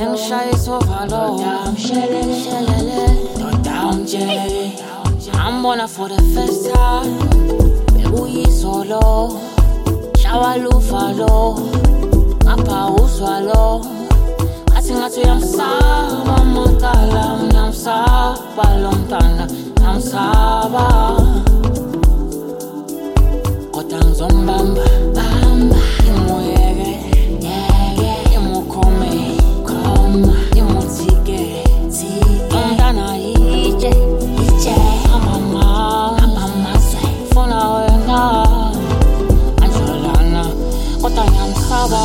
Singishaya isovalo Ngambona for the first time Bekuyizolo Shawa luvalo Ngapha uzwalo Ngathi uyamsaba makala Ngiyamsaba lo mntana Ngiyamsaba Kodwa ngizombamba Ngimuyeke Ngimukhome Ngimutike Umntana itshe Amamazwe Funa wena Anjolana Kodwa ngiyamsaba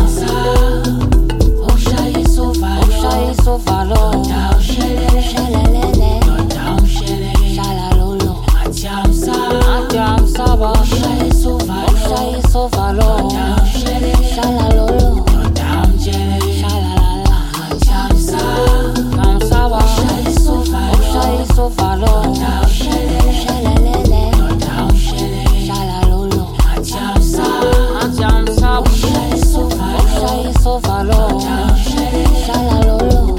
Oshaya isovalo Shalelele Shalalolo Atyamsaba Oshaya isovalo Shalalolo Shalalala Atyamsaba Oshaya isovalo Shalelele Shalalolo Atyamsaba Oshaya isovalo Shalalolo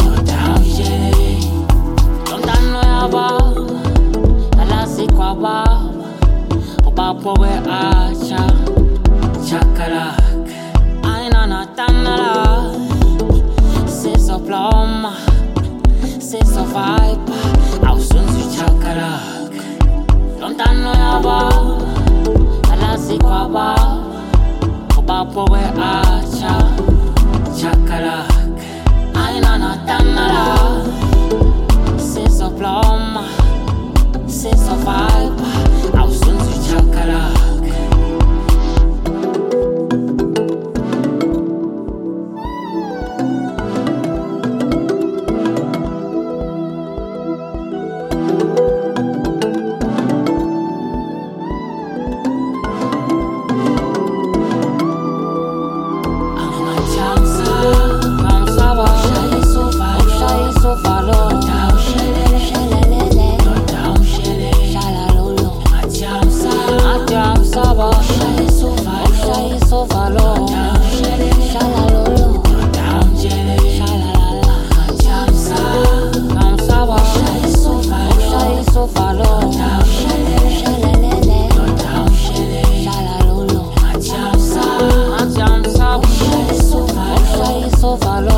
Lomntana yaba Yalasikwa Ubapho we-acha Chakalak Aina natanala Sisoploma Sisovibe Awusunzi chakalak Lomntana yaba Yalasikwa Ubapho we-acha Chakalak Aina natanala Sisoploma Sisovibe Awusunzi chakalak Follow